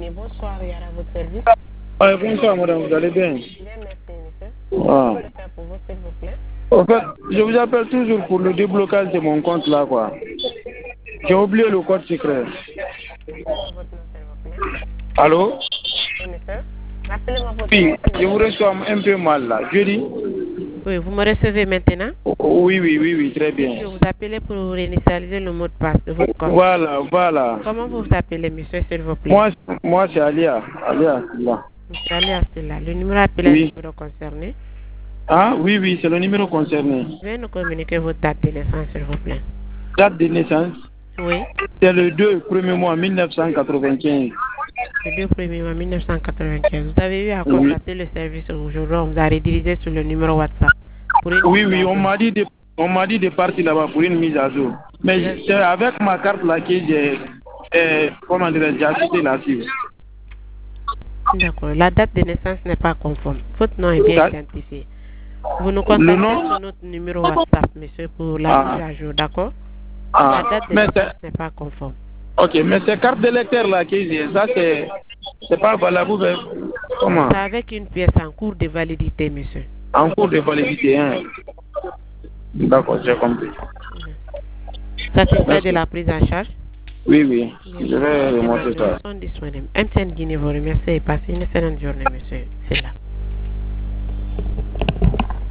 Guinée. Bonsoir, Yara, à votre service. Bonsoir, madame, vous allez bien? Bien, merci, monsieur. Ah. Je peux faire pour vous, s'il vous plaît. En fait, je vous appelle toujours pour le déblocage de mon compte là, quoi. J'ai oublié le code secret. Rappelez-moi votre nom, s'il vous plaît. Allô? Oui, monsieur. Rappelez-moi votre Oui, nom, s'il je vous vous plaît. reçois un peu mal là. Je dis? Oui, vous me recevez maintenant. Oui, très bien. Je vous appelais pour réinitialiser le mot de passe de votre compte. Voilà. Comment vous vous appelez, monsieur, s'il vous plaît? Moi c'est Alia. Alia, là. Monsieur Ali Astella. Le numéro appelé est le Oui. numéro concerné. Ah, oui, c'est le numéro concerné. Veuillez nous communiquer votre date de naissance, s'il vous plaît. Date de naissance? Oui. C'est le 2 premier mois 1995. Le 2 premier mois 1995. Vous avez eu à Oui. contacter le service aujourd'hui. On vous a redirigé sur le numéro WhatsApp. Pour une Oui, mise à on jour. m'a dit de partir là-bas pour une mise à jour. Mais c'est avec ma carte là que j'ai, j'ai assisté la cible. D'accord. La date de naissance n'est pas conforme. Votre nom est bien identifié. Vous nous Le contactez nom? sur notre numéro WhatsApp, monsieur, pour la mise à jour. D'accord? La date de naissance n'est pas conforme. Ok, mais ces cartes d'électeur là que j'ai, ça c'est pas valable. Comment? C'est avec une pièce en cours de validité, monsieur. En cours de validité, hein? D'accord, j'ai compris. Satisfait de la prise en charge? Oui. Je vais remonter ça. Sont disponibles. MTN Guinée vous remercie et passez une excellente journée, monsieur. C'est là.